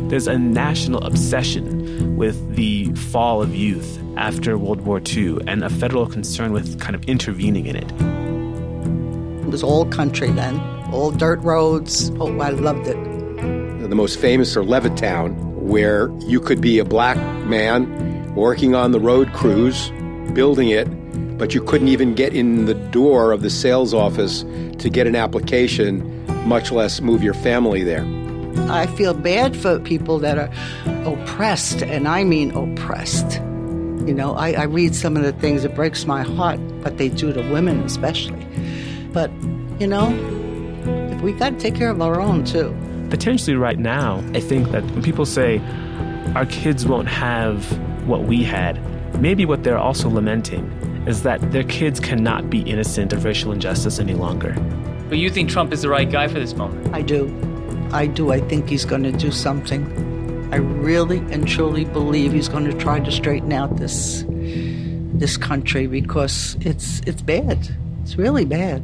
There's a national obsession with the fall of youth after World War II and a federal concern with kind of intervening in it. It was all country then, all dirt roads. Oh, I loved it. The most famous are Levittown, where you could be a black man working on the road crews, building it, but you couldn't even get in the door of the sales office to get an application, much less move your family there. I feel bad for people that are oppressed, and I mean oppressed. You know, I read some of the things, it breaks my heart, what they do to women especially. But, you know, we got to take care of our own, too. Potentially right now, I think that when people say our kids won't have what we had, maybe what they're also lamenting is that their kids cannot be innocent of racial injustice any longer. But you think Trump is the right guy for this moment? I do. I think he's going to do something. I really and truly believe he's going to try to straighten out this country, because it's bad. It's really bad.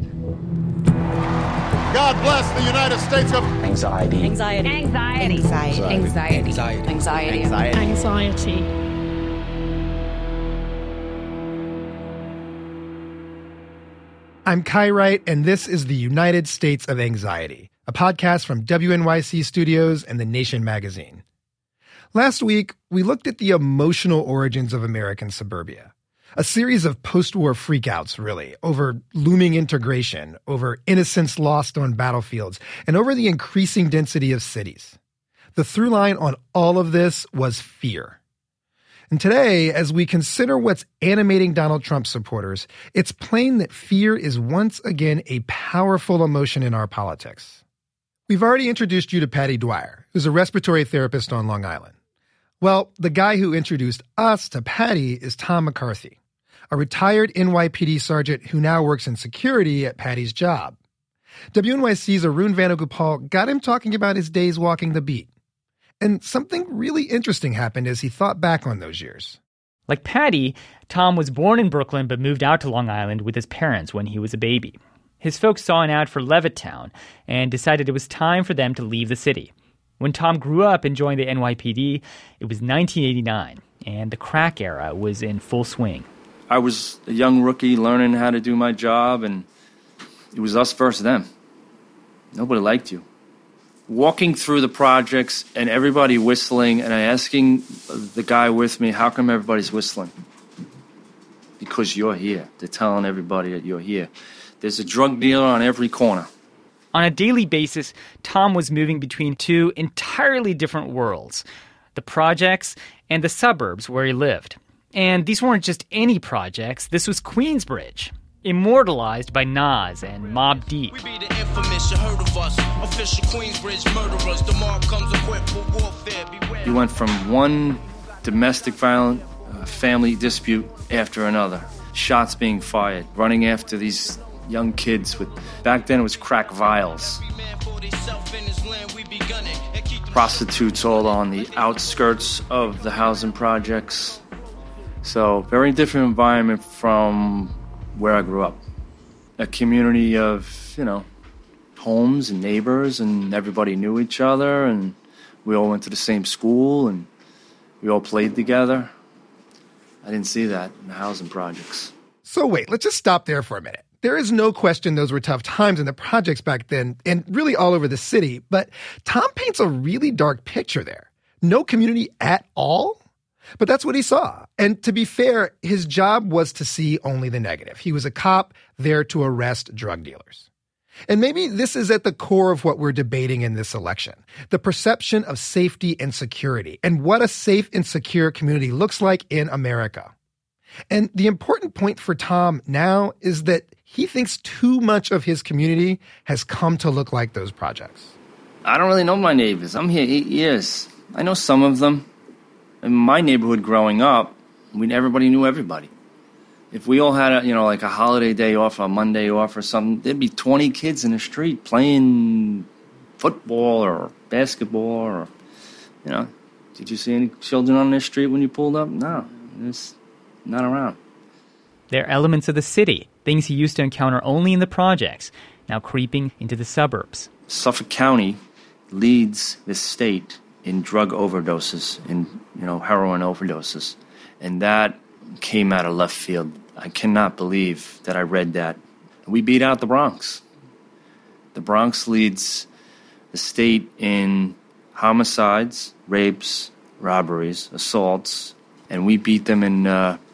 God bless the United States of anxiety. Anxiety. Anxiety. Anxiety. Anxiety. Anxiety. Anxiety. Anxiety. I'm Kai Wright, and this is the United States of Anxiety, a podcast from WNYC Studios and The Nation magazine. Last week, we looked at the emotional origins of American suburbia. A series of post-war freakouts, really, over looming integration, over innocence lost on battlefields, and over the increasing density of cities. The through line on all of this was fear. And today, as we consider what's animating Donald Trump supporters, it's plain that fear is once again a powerful emotion in our politics. We've already introduced you to Patty Dwyer, who's a respiratory therapist on Long Island. Well, the guy who introduced us to Patty is Tom McCarthy, a retired NYPD sergeant who now works in security at Patty's job. WNYC's Arun Vanagopal got him talking about his days walking the beat. And something really interesting happened as he thought back on those years. Like Patty, Tom was born in Brooklyn but moved out to Long Island with his parents when he was a baby. His folks saw an ad for Levittown and decided it was time for them to leave the city. When Tom grew up and joined the NYPD, it was 1989, and the crack era was in full swing. I was a young rookie learning how to do my job, and it was us versus them. Nobody liked you. Walking through the projects and everybody whistling, and I asking the guy with me, how come everybody's whistling? Because you're here. They're telling everybody that you're here. There's a drug dealer on every corner. On a daily basis, Tom was moving between two entirely different worlds, the projects and the suburbs where he lived. And these weren't just any projects. This was Queensbridge, immortalized by Nas and Mobb Deep. We be the infamous, you heard of us, official Queensbridge murderers. The mob comes equipped for warfare. Beware. You went from one domestic violent family dispute after another. Shots being fired, running after these young kids with, back then it was crack vials. Prostitutes all on the outskirts of the housing projects. So, very different environment from where I grew up. A community of, homes and neighbors, and everybody knew each other, and we all went to the same school, and we all played together. I didn't see that in the housing projects. So wait, let's just stop there for a minute. There is no question those were tough times in the projects back then, and really all over the city, but Tom paints a really dark picture there. No community at all? But that's what he saw. And to be fair, his job was to see only the negative. He was a cop there to arrest drug dealers. And maybe this is at the core of what we're debating in this election, the perception of safety and security, and what a safe and secure community looks like in America. And the important point for Tom now is that he thinks too much of his community has come to look like those projects. I don't really know my neighbors. I'm here 8 years. I know some of them. In my neighborhood growing up, everybody knew everybody. If we all had a holiday day off, a Monday off or something, there'd be 20 kids in the street playing football or basketball or, Did you see any children on the street when you pulled up? No, it's not around. They're elements of the city, things he used to encounter only in the projects, now creeping into the suburbs. Suffolk County leads the state in drug overdoses, in heroin overdoses. And that came out of left field. I cannot believe that I read that. We beat out the Bronx. The Bronx leads the state in homicides, rapes, robberies, assaults, and we beat them in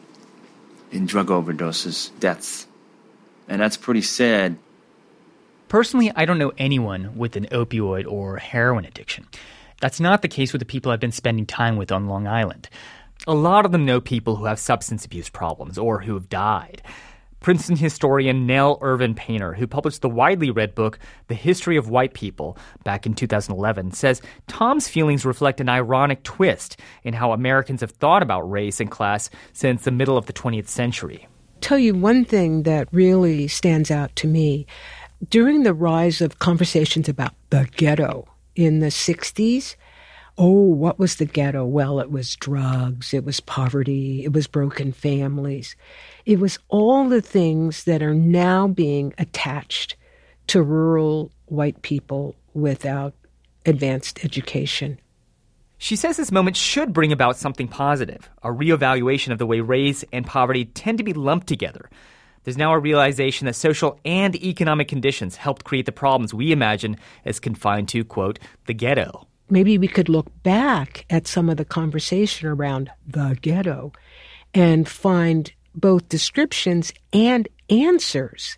drug overdoses, deaths. And that's pretty sad. Personally, I don't know anyone with an opioid or heroin addiction. That's not the case with the people I've been spending time with on Long Island. A lot of them know people who have substance abuse problems or who have died. Princeton historian Nell Irvin Painter, who published the widely read book The History of White People back in 2011, says Tom's feelings reflect an ironic twist in how Americans have thought about race and class since the middle of the 20th century. Tell you one thing that really stands out to me. During the rise of conversations about the ghetto in the 60s, what was the ghetto? Well, it was drugs, it was poverty, it was broken families. It was all the things that are now being attached to rural white people without advanced education. She says this moment should bring about something positive, a reevaluation of the way race and poverty tend to be lumped together. There's now a realization that social and economic conditions helped create the problems we imagine as confined to, quote, the ghetto. Maybe we could look back at some of the conversation around the ghetto and find both descriptions and answers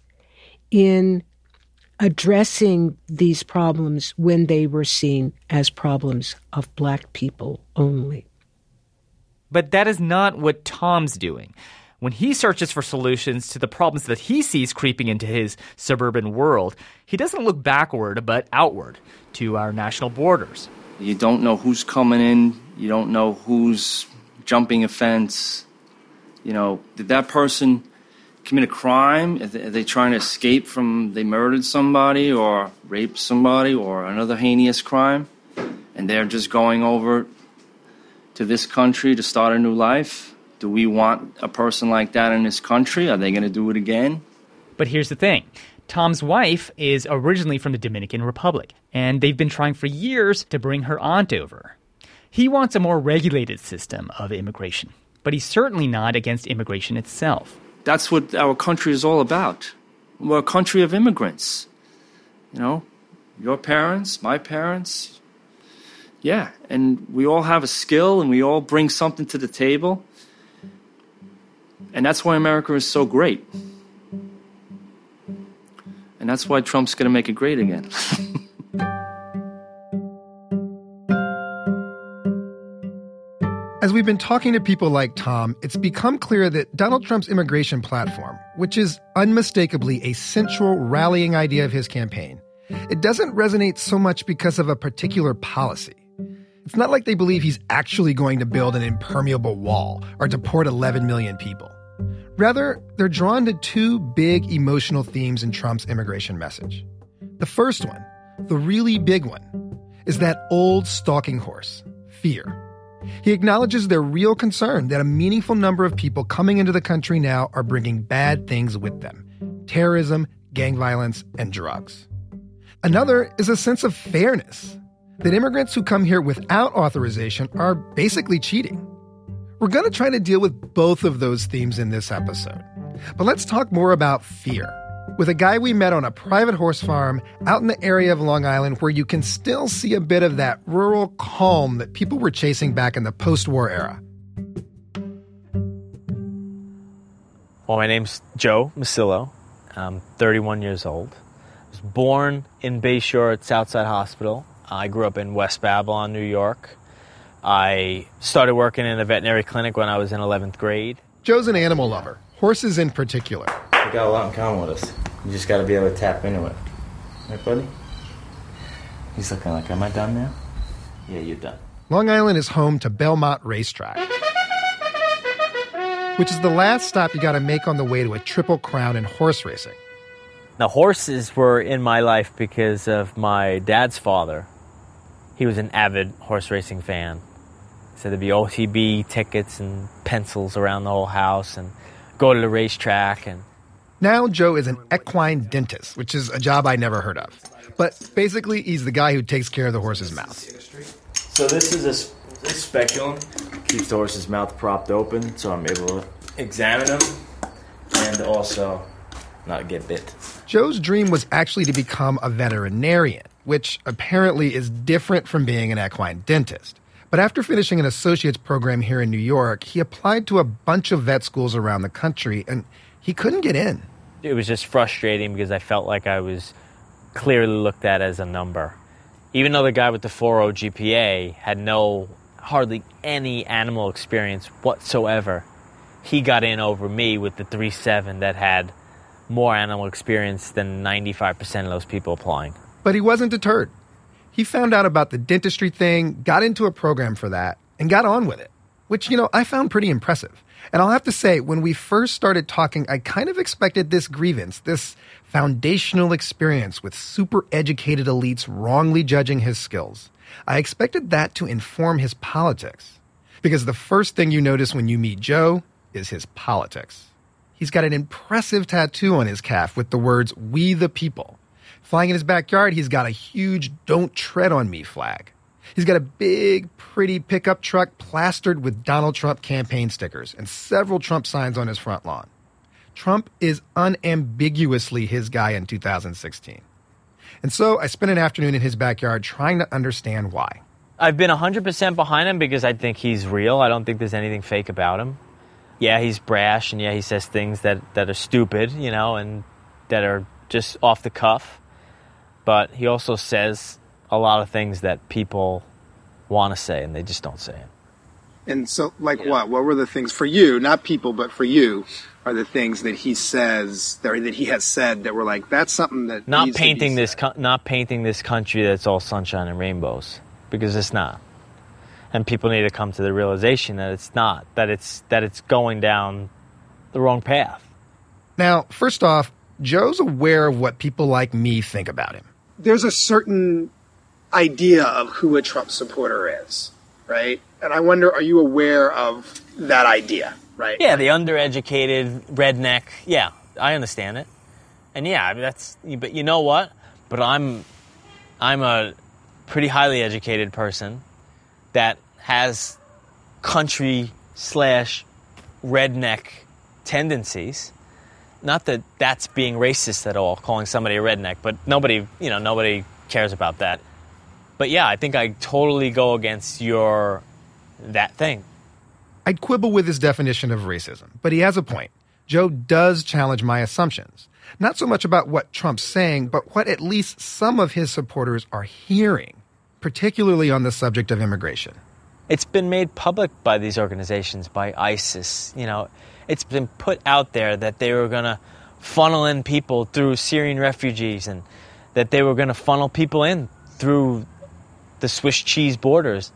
in addressing these problems when they were seen as problems of Black people only. But that is not what Tom's doing. When he searches for solutions to the problems that he sees creeping into his suburban world, he doesn't look backward but outward to our national borders. You don't know who's coming in. You don't know who's jumping a fence. Did that person commit a crime? Are they trying to escape from they murdered somebody or raped somebody or another heinous crime? And they're just going over to this country to start a new life? Do we want a person like that in this country? Are they going to do it again? But here's the thing. Tom's wife is originally from the Dominican Republic, and they've been trying for years to bring her aunt over. He wants a more regulated system of immigration, but he's certainly not against immigration itself. That's what our country is all about. We're a country of immigrants. Your parents, my parents. Yeah, and we all have a skill and we all bring something to the table. And that's why America is so great. And that's why Trump's going to make it great again. As we've been talking to people like Tom, it's become clear that Donald Trump's immigration platform, which is unmistakably a central rallying idea of his campaign, it doesn't resonate so much because of a particular policy. It's not like they believe he's actually going to build an impermeable wall or deport 11 million people. Rather, they're drawn to two big emotional themes in Trump's immigration message. The first one, the really big one, is that old stalking horse, fear. He acknowledges their real concern that a meaningful number of people coming into the country now are bringing bad things with them: terrorism, gang violence, and drugs. Another is a sense of fairness, that immigrants who come here without authorization are basically cheating. We're going to try to deal with both of those themes in this episode. But let's talk more about fear with a guy we met on a private horse farm out in the area of Long Island where you can still see a bit of that rural calm that people were chasing back in the post-war era. Well, my name's Joe Masillo. I'm 31 years old. I was born in Bayshore at Southside Hospital. I grew up in West Babylon, New York. I started working in a veterinary clinic when I was in 11th grade. Joe's an animal lover, horses in particular. We got a lot in common with us. You just got to be able to tap into it. Right, buddy? He's looking like, am I done now? Yeah, you're done. Long Island is home to Belmont Racetrack, which is the last stop you got to make on the way to a Triple Crown in horse racing. Now, horses were in my life because of my dad's father. He was an avid horse racing fan. So there'd be OTB tickets and pencils around the whole house and go to the racetrack. And now Joe is an equine dentist, which is a job I never heard of. But basically, he's the guy who takes care of the horse's mouth. So this is a speculum. Keeps the horse's mouth propped open, so I'm able to examine him and also not get bit. Joe's dream was actually to become a veterinarian, which apparently is different from being an equine dentist. But after finishing an associate's program here in New York, he applied to a bunch of vet schools around the country, and he couldn't get in. It was just frustrating because I felt like I was clearly looked at as a number. Even though the guy with the 4.0 GPA had hardly any animal experience whatsoever, he got in over me with the 3.7 that had more animal experience than 95% of those people applying. But he wasn't deterred. He found out about the dentistry thing, got into a program for that, and got on with it, which, I found pretty impressive. And I'll have to say, when we first started talking, I kind of expected this grievance, this foundational experience with super educated elites wrongly judging his skills. I expected that to inform his politics. Because the first thing you notice when you meet Joe is his politics. He's got an impressive tattoo on his calf with the words, "We the People." Flying in his backyard, he's got a huge "Don't Tread on Me" flag. He's got a big, pretty pickup truck plastered with Donald Trump campaign stickers and several Trump signs on his front lawn. Trump is unambiguously his guy in 2016. And so I spent an afternoon in his backyard trying to understand why. I've been 100% behind him because I think he's real. I don't think there's anything fake about him. Yeah, he's brash, and yeah, he says things that are stupid, and that are just off the cuff. But he also says a lot of things that people want to say, and they just don't say it. And so, what? What were the things for you, not people, but for you, are the things that he says, that he has said that were like, that's something that not painting this country that's all sunshine and rainbows, because it's not. And people need to come to the realization that it's not, that it's going down the wrong path. Now, first off, Joe's aware of what people like me think about him. There's a certain idea of who a Trump supporter is, right? And I wonder, are you aware of that idea, right? Yeah, the undereducated redneck. Yeah, I understand it. And yeah, but you know what? But I'm a pretty highly educated person that has country/redneck tendencies. Not that that's being racist at all, calling somebody a redneck, but nobody cares about that. But yeah, I think I totally go against that thing. I'd quibble with his definition of racism, but he has a point. Joe does challenge my assumptions. Not so much about what Trump's saying, but what at least some of his supporters are hearing, particularly on the subject of immigration. It's been made public by these organizations, by ISIS. It's been put out there that they were going to funnel in people through Syrian refugees and that they were going to funnel people in through the Swiss cheese borders.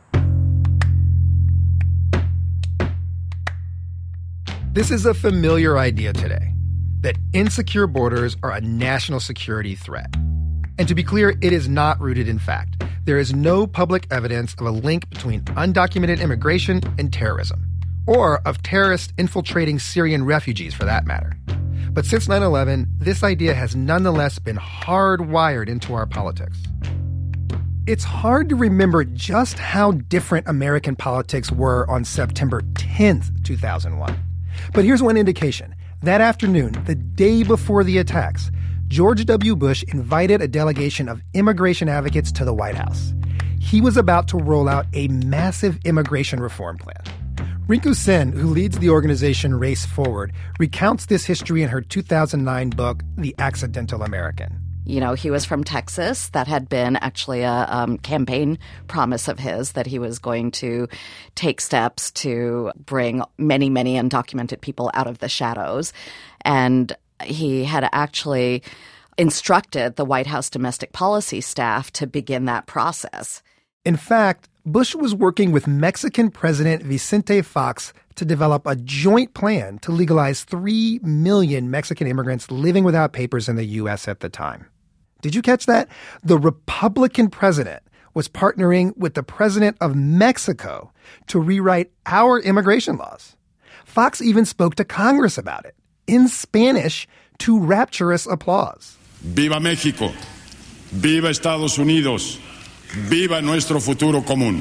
This is a familiar idea today, that insecure borders are a national security threat. And to be clear, it is not rooted in fact. There is no public evidence of a link between undocumented immigration and terrorism, or of terrorists infiltrating Syrian refugees for that matter. But since 9/11, this idea has nonetheless been hardwired into our politics. It's hard to remember just how different American politics were on September 10th, 2001. But here's one indication. That afternoon, the day before the attacks, George W. Bush invited a delegation of immigration advocates to the White House. He was about to roll out a massive immigration reform plan. Rinku Sen, who leads the organization Race Forward, recounts this history in her 2009 book, The Accidental American. He was from Texas. That had been actually a campaign promise of his, that he was going to take steps to bring many, many undocumented people out of the shadows. And he had actually instructed the White House domestic policy staff to begin that process. In fact, Bush was working with Mexican President Vicente Fox to develop a joint plan to legalize 3 million Mexican immigrants living without papers in the U.S. at the time. Did you catch that? The Republican president was partnering with the president of Mexico to rewrite our immigration laws. Fox even spoke to Congress about it, in Spanish, to rapturous applause. Viva México! Viva Estados Unidos! Viva nuestro futuro común.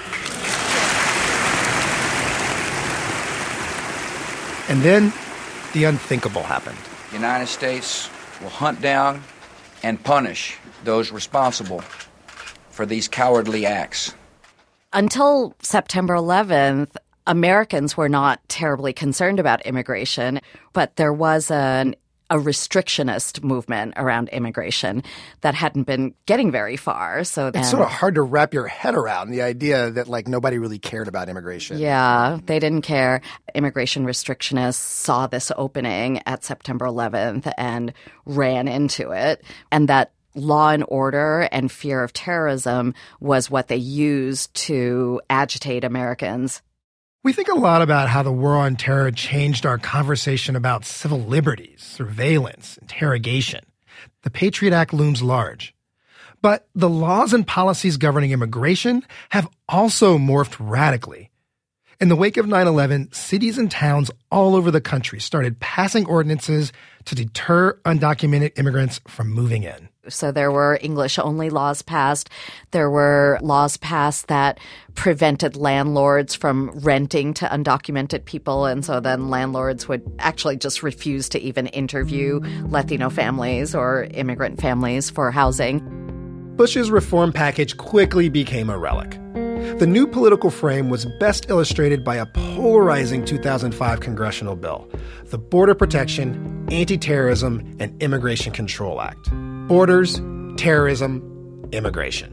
And then the unthinkable happened. The United States will hunt down and punish those responsible for these cowardly acts. Until September 11th, Americans were not terribly concerned about immigration, but there was a restrictionist movement around immigration that hadn't been getting very far. So it's sort of hard to wrap your head around the idea that nobody really cared about immigration. Yeah, they didn't care. Immigration restrictionists saw this opening at September 11th and ran into it, and that law and order and fear of terrorism was what they used to agitate Americans. We think a lot about how the war on terror changed our conversation about civil liberties, surveillance, interrogation. The Patriot Act looms large. But the laws and policies governing immigration have also morphed radically. In the wake of 9/11, cities and towns all over the country started passing ordinances to deter undocumented immigrants from moving in. So there were English-only laws passed. There were laws passed that prevented landlords from renting to undocumented people. And so then landlords would actually just refuse to even interview Latino families or immigrant families for housing. Bush's reform package quickly became a relic. The new political frame was best illustrated by a polarizing 2005 congressional bill, the Border Protection, Anti-Terrorism, and Immigration Control Act. Borders, terrorism, immigration.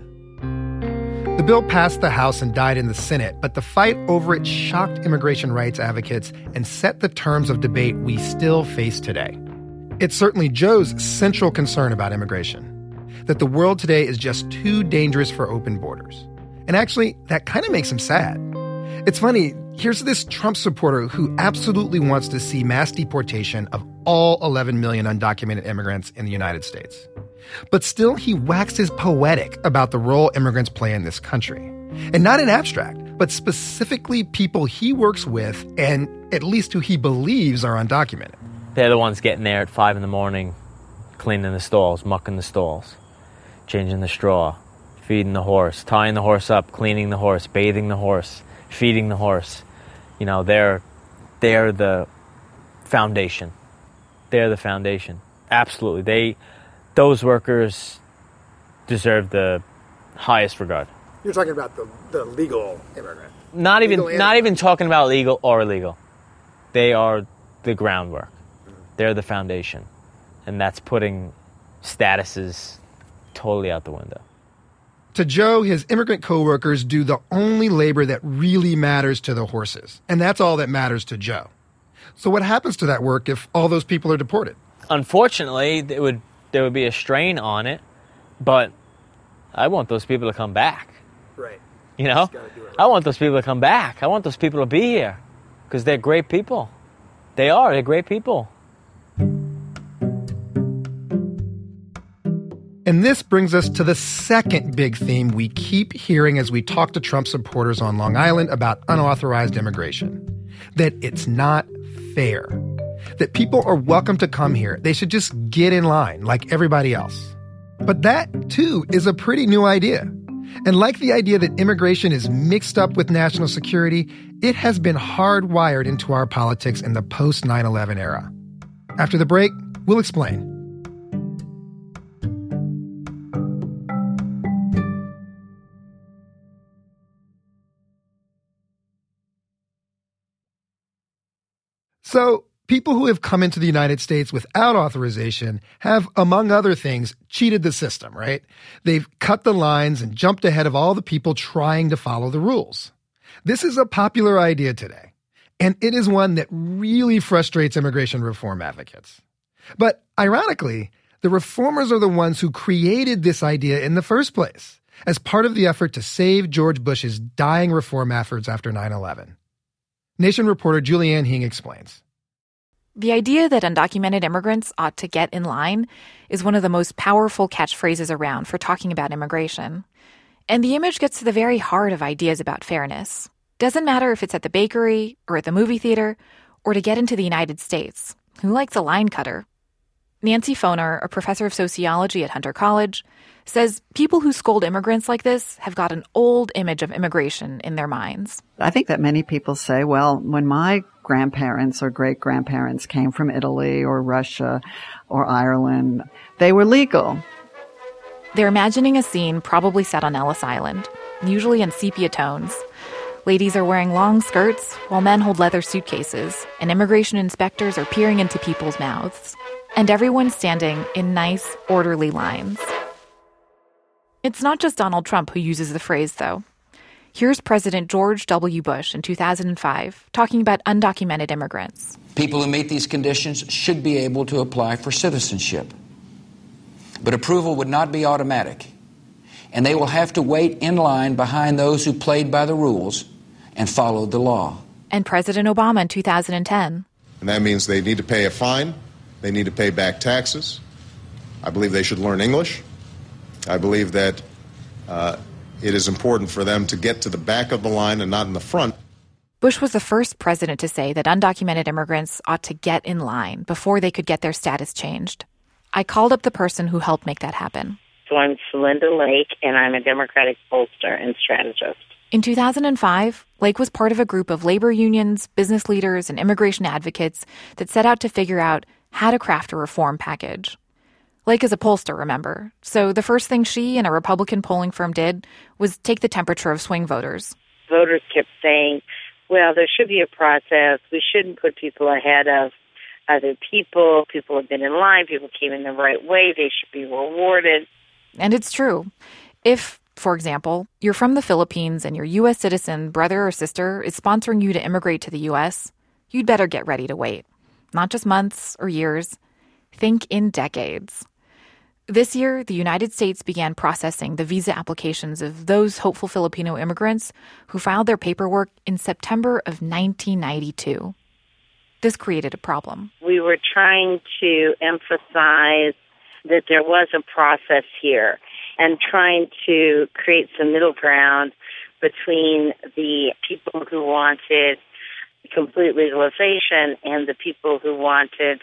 The bill passed the House and died in the Senate, but the fight over it shocked immigration rights advocates and set the terms of debate we still face today. It's certainly Joe's central concern about immigration, that the world today is just too dangerous for open borders. And actually, that kind of makes him sad. It's funny, here's this Trump supporter who absolutely wants to see mass deportation of all 11 million undocumented immigrants in the United States. But still, he waxes poetic about the role immigrants play in this country. And not in abstract, but specifically people he works with and at least who he believes are undocumented. They're the ones getting there at 5 in the morning, cleaning the stalls, mucking the stalls, changing the straw, feeding the horse, tying the horse up, cleaning the horse, bathing the horse, feeding the horse. You know, they're the foundation. They're the foundation. Absolutely. Those workers deserve the highest regard. You're talking about the legal immigrant. Not even talking about legal or illegal. They are the groundwork. They're the foundation. And that's putting statuses totally out the window. To Joe, his immigrant coworkers do the only labor that really matters to the horses. And that's all that matters to Joe. So what happens to that work if all those people are deported? Unfortunately, there would be a strain on it, but I want those people to come back. Right. You know? I want those people to come back. I want those people to be here because they're great people. They're great people. And this brings us to the second big theme we keep hearing as we talk to Trump supporters on Long Island about unauthorized immigration. That it's not fair. That people are welcome to come here. They should just get in line like everybody else. But that, too, is a pretty new idea. And like the idea that immigration is mixed up with national security, it has been hardwired into our politics in the post-9/11 era. After the break, we'll explain. So, people who have come into the United States without authorization have, among other things, cheated the system, right? They've cut the lines and jumped ahead of all the people trying to follow the rules. This is a popular idea today, and it is one that really frustrates immigration reform advocates. But ironically, the reformers are the ones who created this idea in the first place, as part of the effort to save George Bush's dying reform efforts after 9/11. Nation reporter Julianne Hing explains. The idea that undocumented immigrants ought to get in line is one of the most powerful catchphrases around for talking about immigration. And the image gets to the very heart of ideas about fairness. Doesn't matter if it's at the bakery or at the movie theater or to get into the United States. Who likes a line cutter? Nancy Foner, a professor of sociology at Hunter College, says people who scold immigrants like this have got an old image of immigration in their minds. I think that many people say, well, when my grandparents or great-grandparents came from Italy or Russia or Ireland, they were legal. They're imagining a scene probably set on Ellis Island, usually in sepia tones. Ladies are wearing long skirts while men hold leather suitcases, and immigration inspectors are peering into people's mouths. And everyone's standing in nice, orderly lines. It's not just Donald Trump who uses the phrase, though. Here's President George W. Bush in 2005 talking about undocumented immigrants. People who meet these conditions should be able to apply for citizenship. But approval would not be automatic, and they will have to wait in line behind those who played by the rules and followed the law. And President Obama in 2010. And that means they need to pay a fine. They need to pay back taxes. I believe they should learn English. I believe that it is important for them to get to the back of the line and not in the front. Bush was the first president to say that undocumented immigrants ought to get in line before they could get their status changed. I called up the person who helped make that happen. So I'm Celinda Lake, and I'm a Democratic pollster and strategist. In 2005, Lake was part of a group of labor unions, business leaders, and immigration advocates that set out to figure out how to craft a reform package. Lake is a pollster, remember, so the first thing she and a Republican polling firm did was take the temperature of swing voters. Voters kept saying, well, there should be a process. We shouldn't put people ahead of other people. People have been in line. People came in the right way. They should be rewarded. And it's true. If, for example, you're from the Philippines and your U.S. citizen brother or sister is sponsoring you to immigrate to the U.S., you'd better get ready to wait. Not just months or years. Think in decades. This year, the United States began processing the visa applications of those hopeful Filipino immigrants who filed their paperwork in September of 1992. This created a problem. We were trying to emphasize that there was a process here and trying to create some middle ground between the people who wanted complete legalization and the people who wanted,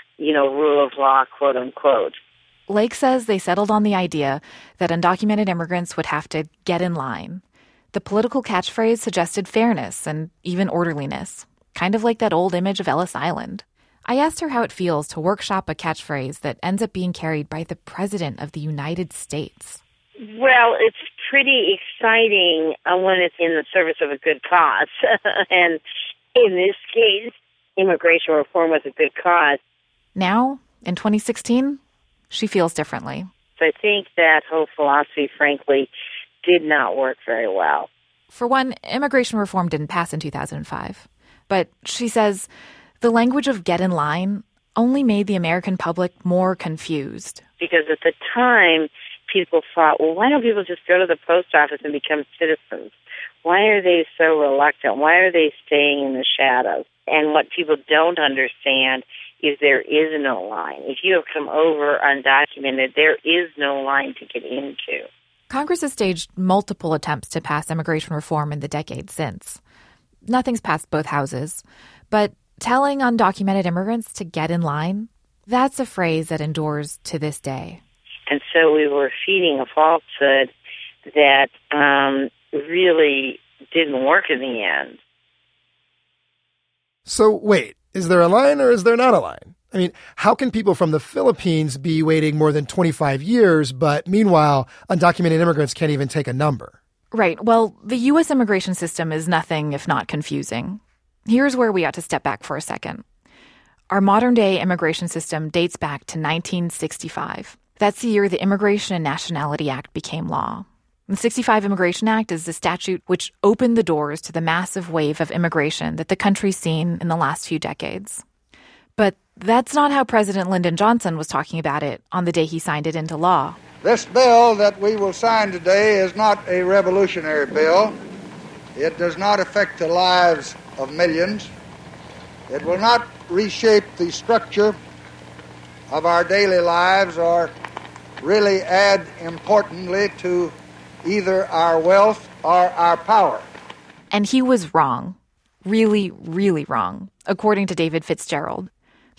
rule of law, quote unquote. Lake says they settled on the idea that undocumented immigrants would have to get in line. The political catchphrase suggested fairness and even orderliness, kind of like that old image of Ellis Island. I asked her how it feels to workshop a catchphrase that ends up being carried by the President of the United States. Well, it's pretty exciting when it's in the service of a good cause. And in this case, immigration reform was a good cause. Now, in 2016, she feels differently. So I think that whole philosophy, frankly, did not work very well. For one, immigration reform didn't pass in 2005. But she says the language of get in line only made the American public more confused. Because at the time, people thought, well, why don't people just go to the post office and become citizens? Why are they so reluctant? Why are they staying in the shadows? And what people don't understand is there is no line. If you have come over undocumented, there is no line to get into. Congress has staged multiple attempts to pass immigration reform in the decades since. Nothing's passed both houses. But telling undocumented immigrants to get in line, that's a phrase that endures to this day. And so we were feeding a falsehood that really didn't work in the end. So wait, is there a line or is there not a line? I mean, how can people from the Philippines be waiting more than 25 years, but meanwhile, undocumented immigrants can't even take a number? Right. Well, the U.S. immigration system is nothing if not confusing. Here's where we ought to step back for a second. Our modern-day immigration system dates back to 1965. That's the year the Immigration and Nationality Act became law. The 65 Immigration Act is the statute which opened the doors to the massive wave of immigration that the country's seen in the last few decades. But that's not how President Lyndon Johnson was talking about it on the day he signed it into law. This bill that we will sign today is not a revolutionary bill. It does not affect the lives of millions. It will not reshape the structure of our daily lives or really add importantly to either our wealth or our power. And he was wrong. Really, really wrong, according to David Fitzgerald.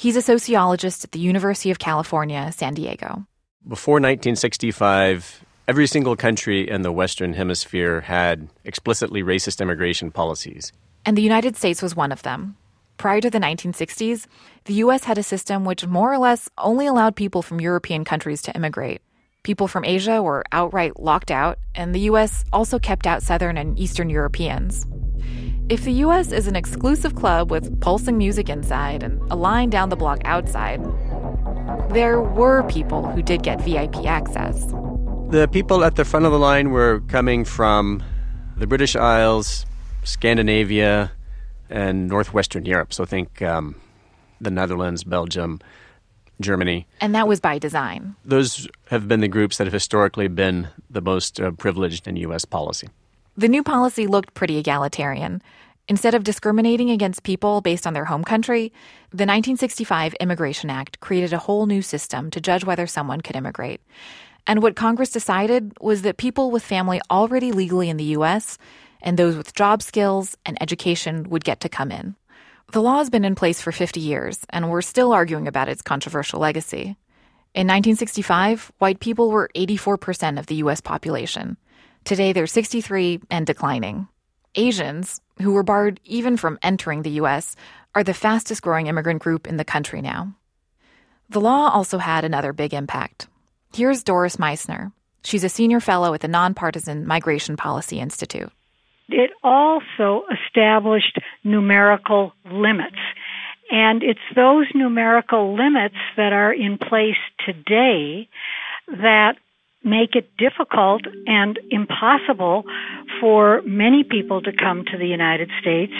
He's a sociologist at the University of California, San Diego. Before 1965, every single country in the Western Hemisphere had explicitly racist immigration policies. And the United States was one of them. Prior to the 1960s, the U.S. had a system which more or less only allowed people from European countries to immigrate. People from Asia were outright locked out, and the U.S. also kept out Southern and Eastern Europeans. If the U.S. is an exclusive club with pulsing music inside and a line down the block outside, there were people who did get VIP access. The people at the front of the line were coming from the British Isles, Scandinavia, and northwestern Europe. So think the Netherlands, Belgium, Germany. And that was by design. Those have been the groups that have historically been the most privileged in U.S. policy. The new policy looked pretty egalitarian. Instead of discriminating against people based on their home country, the 1965 Immigration Act created a whole new system to judge whether someone could immigrate. And what Congress decided was that people with family already legally in the U.S. and those with job skills and education would get to come in. The law has been in place for 50 years, and we're still arguing about its controversial legacy. In 1965, white people were 84% of the U.S. population. Today, they're 63% and declining. Asians, who were barred even from entering the U.S., are the fastest-growing immigrant group in the country now. The law also had another big impact. Here's Doris Meissner. She's a senior fellow at the Nonpartisan Migration Policy Institute. It also established numerical limits. And it's those numerical limits that are in place today that make it difficult and impossible for many people to come to the United States.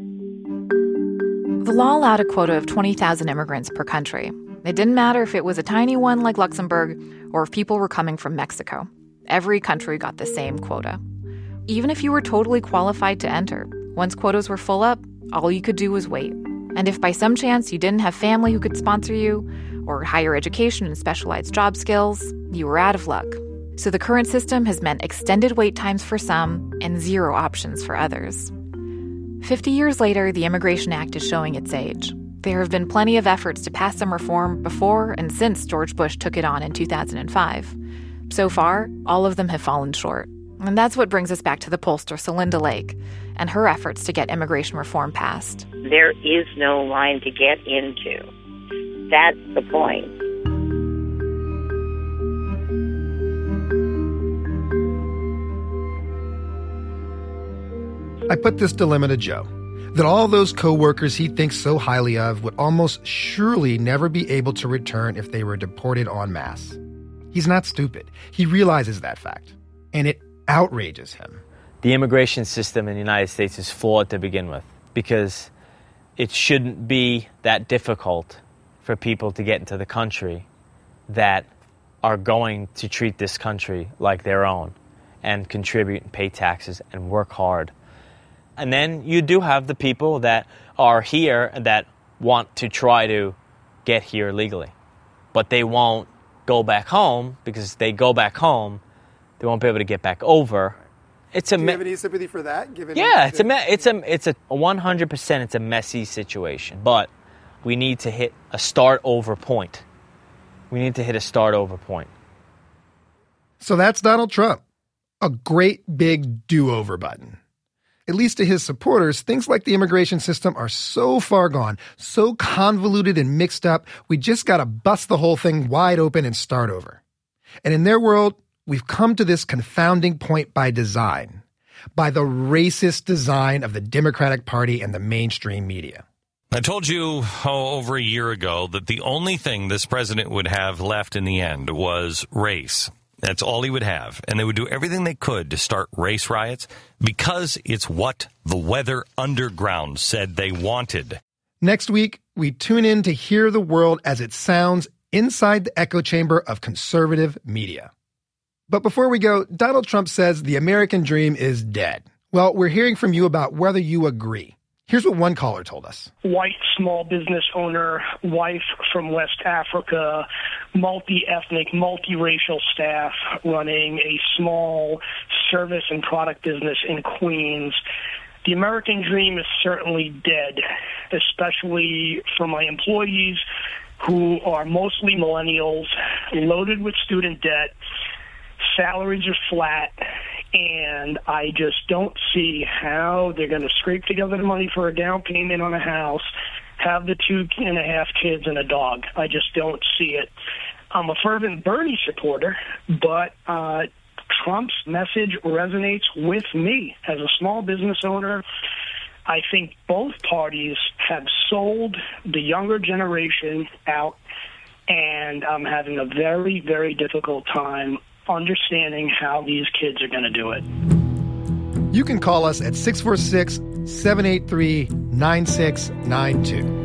The law allowed a quota of 20,000 immigrants per country. It didn't matter if it was a tiny one like Luxembourg or if people were coming from Mexico. Every country got the same quota. Even if you were totally qualified to enter, once quotas were full up, all you could do was wait. And if by some chance you didn't have family who could sponsor you, or higher education and specialized job skills, you were out of luck. So the current system has meant extended wait times for some and zero options for others. 50 years later, the Immigration Act is showing its age. There have been plenty of efforts to pass some reform before and since George Bush took it on in 2005. So far, all of them have fallen short. And that's what brings us back to the pollster Celinda Lake and her efforts to get immigration reform passed. There is no line to get into. That's the point. I put this dilemma to Joe, that all those co-workers he thinks so highly of would almost surely never be able to return if they were deported en masse. He's not stupid. He realizes that fact, and it outrages him. The immigration system in the United States is flawed to begin with because it shouldn't be that difficult for people to get into the country that are going to treat this country like their own and contribute and pay taxes and work hard. And then you do have the people that are here that want to try to get here legally, but they won't go back home because if they go back home, they won't be able to get back over. Do you have any sympathy for that? It's a 100%. It's a messy situation, but we need to hit a start over point. So that's Donald Trump, a great big do-over button. At least to his supporters, things like the immigration system are so far gone, so convoluted and mixed up, we just got to bust the whole thing wide open and start over. And in their world, we've come to this confounding point by design, by the racist design of the Democratic Party and the mainstream media. I told you over a year ago that the only thing this president would have left in the end was race. That's all he would have. And they would do everything they could to start race riots because it's what the Weather Underground said they wanted. Next week, we tune in to hear the world as it sounds inside the echo chamber of conservative media. But before we go, Donald Trump says the American dream is dead. Well, we're hearing from you about whether you agree. Here's what one caller told us. White small business owner, wife from West Africa, multi-ethnic, multiracial staff running a small service and product business in Queens. The American dream is certainly dead, especially for my employees who are mostly millennials, loaded with student debt, salaries are flat, and I just don't see how they're going to scrape together the money for a down payment on a house, have the 2.5 kids and a dog. I just don't see it. I'm a fervent Bernie supporter, but Trump's message resonates with me as a small business owner. I think both parties have sold the younger generation out, and I'm having a very, very difficult time understanding how these kids are going to do it. You can call us at 646-783-9692.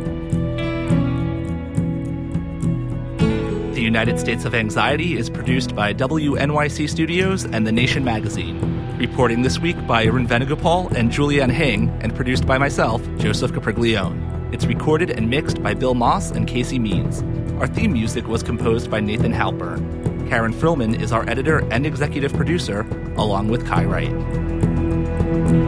The United States of Anxiety is produced by WNYC Studios and The Nation magazine. Reporting this week by Arun Venugopal and Julianne Hing, and produced by myself, Joseph Capriglione. It's recorded and mixed by Bill Moss and Casey Means. Our theme music was composed by Nathan Halpern. Karen Frillman is our editor and executive producer, along with Kai Wright.